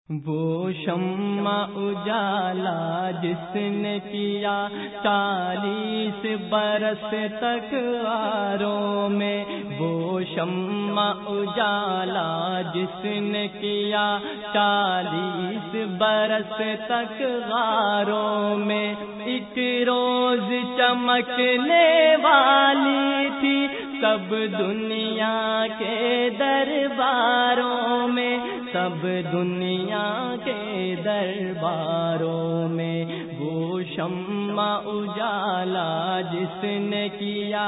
وہ شمع اجالا جس نے کیا 40 برس تک غاروں میں، وہ شمع اجالا جس نے کیا 40 برس تک غاروں میں، ایک روز چمکنے والی تھی سب دنیا کے درباروں میں، سب دنیا کے درباروں میں، وہ شمع اجالا جس نے کیا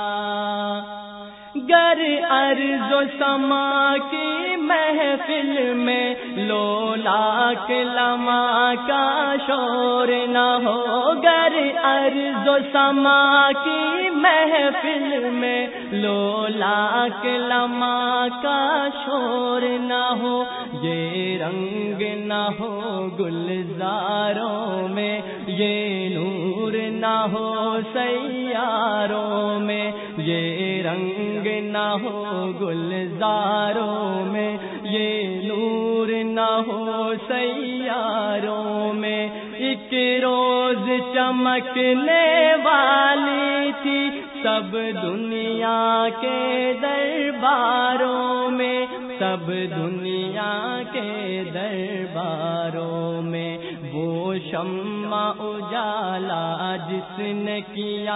گر ارض و سما کی محفل میں لو لاکھ لمحہ کا شور نہ ہو، گر ارض و سما کی محفل میں لو لاکھ لمحہ کا شور نہ ہو، یہ رنگ نہ ہو گلزاروں میں، یہ نور نہ ہو سیاروں میں، یہ رنگ نہ ہو گلزاروں میں، یہ نور نہ ہو سیاروں میں، ایک روز چمکنے والی تھی سب دنیا کے درباروں میں، سب دنیا کے درباروں میں، وہ شمع اجالا جس نے کیا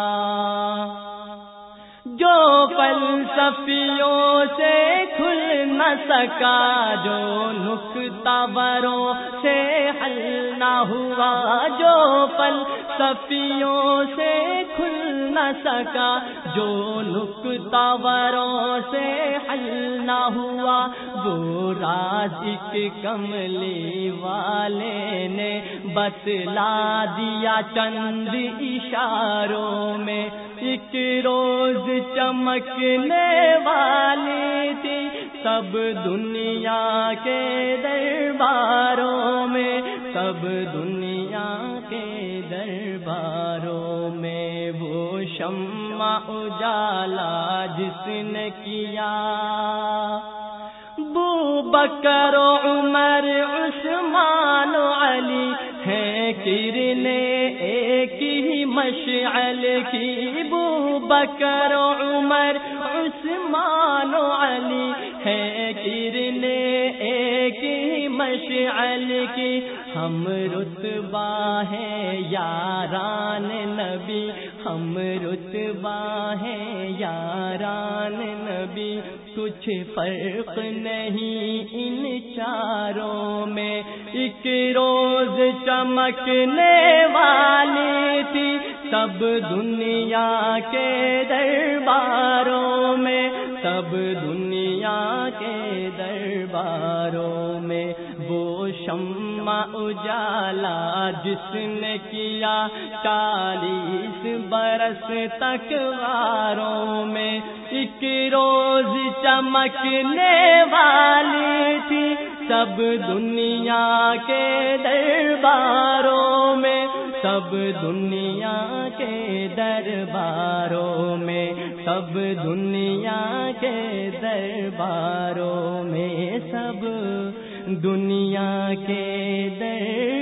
جو فلسفیوں سے کھل نہ سکا، جو نکتہ وروں سے حل نہ ہوا، جو فلسفیوں سے کھل نہ سکا، جو نکتہ وروں سے حل نہ ہوا، وہ راز ایک کملی والے نے بتلا دیا چند اشاروں میں، ایک روز چمکنے والی تھی سب دنیا کے درباروں میں، سب دنیا کے درباروں میں، وہ شمع اجالا جس نے کیا ابو بکر و عمر عثمان و علی ہیں کرنیں ایک ہی مشعل کی، ابو بکر و عمر عثمان و علی ہیں کرنیں ایک ہی مشعل کی، ہم رتبہ ہیں یاران نبی، ہم رتبہ ہیں یاران نبی، کچھ فرق نہیں ان چاروں میں، ایک روز چمکنے والی تھی سب دنیا کے درباروں میں، سب دنیا کے درباروں میں، وہ شمع اجالا جس نے کیا 40 برس تک غاروں میں، ایک روز چمکنے والی تھی سب دنیا کے درباروں میں، سب دنیا کے درباروں میں، سب دنیا کے درباروں میں، سب دنیا کے درباروں